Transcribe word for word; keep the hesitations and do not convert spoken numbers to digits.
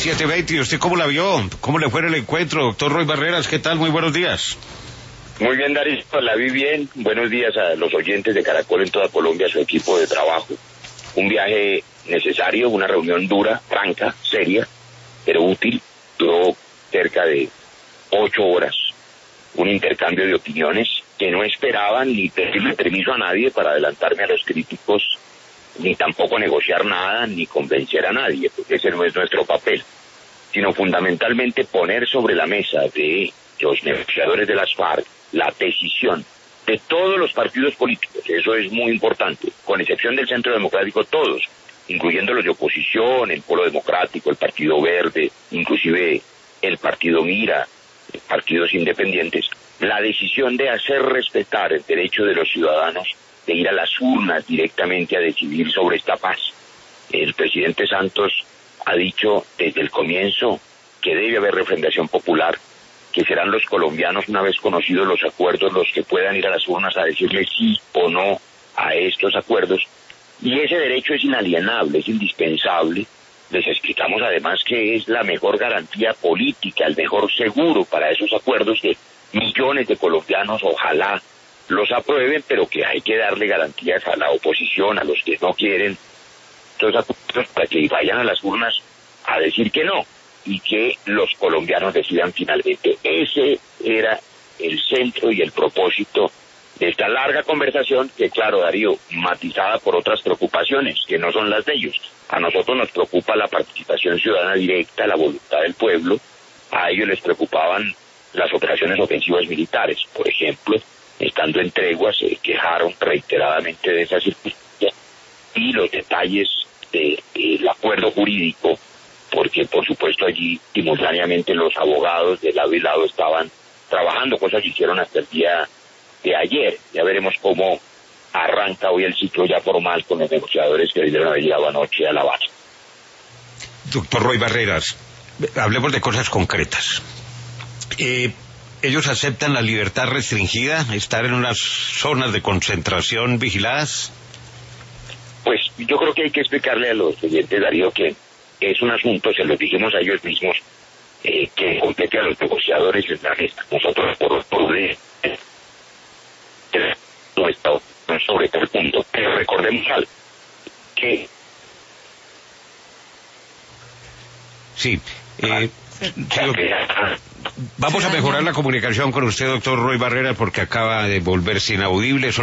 siete veinte, ¿y usted cómo la vio? ¿Cómo le fue en el encuentro, doctor Roy Barreras? ¿Qué tal? Muy buenos días. Muy bien, Darío, la vi bien. Buenos días a los oyentes de Caracol en toda Colombia, a su equipo de trabajo. Un viaje necesario, una reunión dura, franca, seria, pero útil. Duró cerca de ocho horas. Un intercambio de opiniones que no esperaban ni pedirle permiso a nadie para adelantarme a los críticos, ni tampoco negociar nada, ni convencer a nadie, porque ese no es nuestro papel, sino fundamentalmente poner sobre la mesa de los negociadores de las FARC la decisión de todos los partidos políticos. Eso es muy importante, con excepción del Centro Democrático, todos, incluyendo los de oposición, el Polo Democrático, el Partido Verde, inclusive el Partido Mira, partidos independientes, la decisión de hacer respetar el derecho de los ciudadanos de ir a las urnas directamente a decidir sobre esta paz. El presidente Santos ha dicho desde el comienzo que debe haber refrendación popular, que serán los colombianos, una vez conocidos los acuerdos, los que puedan ir a las urnas a decirle sí o no a estos acuerdos, y ese derecho es inalienable, es indispensable. Les explicamos además que es la mejor garantía política, el mejor seguro para esos acuerdos, que millones de colombianos ojalá los aprueben, pero que hay que darle garantías a la oposición, a los que no quieren estos acuerdos, para que vayan a las urnas a decir que no, y que los colombianos decidan finalmente. Ese era el centro y el propósito de esta larga conversación, que claro, Darío, matizada por otras preocupaciones, que no son las de ellos. A nosotros nos preocupa la participación ciudadana directa, la voluntad del pueblo. A ellos les preocupaban las operaciones ofensivas militares, por ejemplo. Estando en tregua se quejaron reiteradamente de esa circunstancia, y los detalles del de, acuerdo jurídico, porque por supuesto allí simultáneamente los abogados de lado y lado estaban trabajando, cosas que hicieron hasta el día de ayer. Ya veremos cómo arranca hoy el ciclo ya formal con los negociadores que debieron haber llegado anoche a La Habana. Doctor Roy Barreras, hablemos de cosas concretas. Eh, ¿Ellos aceptan la libertad restringida, estar en unas zonas de concentración vigiladas? Pues yo creo que hay que explicarle a los oyentes, Darío, que es un asunto, se lo dijimos a ellos mismos, eh, que compete a los negociadores y la gesta. Nosotros por por de, eh, no estamos sobre este punto, pero recordemos algo, que sí, eh, sí, vamos a mejorar la comunicación con usted, doctor Roy Barreras, porque acaba de volverse inaudible.